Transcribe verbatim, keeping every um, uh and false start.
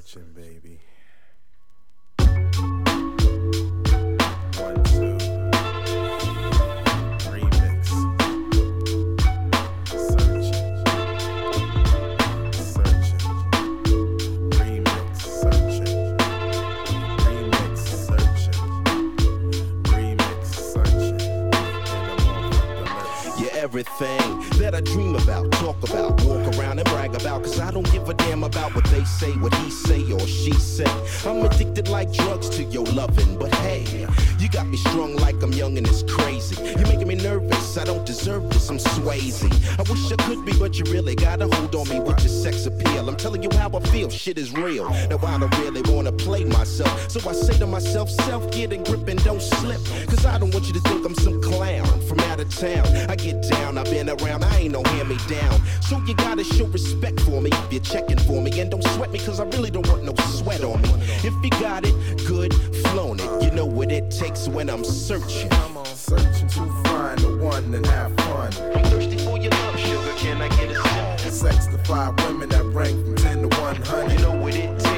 searching, baby. One, two. Remix. Searching. Searching. Remix. Searching. Remix. Searching. Remix. Searching. You're everything that I dream about, talk about, walk around and brag about. Cause I don't give a damn about what they say, what he say or she say. I'm addicted like drugs to your loving. But hey, you got me strung like I'm young and it's crazy. You're making me nervous, I don't deserve this, I'm Swayze. I wish I could be, but you really got a hold on me with your sex appeal. I'm telling you how I feel, shit is real. Now I don't really wanna play myself, so I say to myself, self, get in grip and don't slip. Cause I don't want you to think I'm some clown from out of town. I get down, I've been around, I ain't no hand-me-down. So you gotta show respect for me if you're checking for me. And don't sweat me, cause I really don't want no sweat on me. If you got it, good, flown it. You know what it takes when I'm searching. I'm on searching to find the one and have fun. I'm thirsty for your love, sugar, can I get a sip? Sex to five women that rank from ten to one hundred. You know what it takes.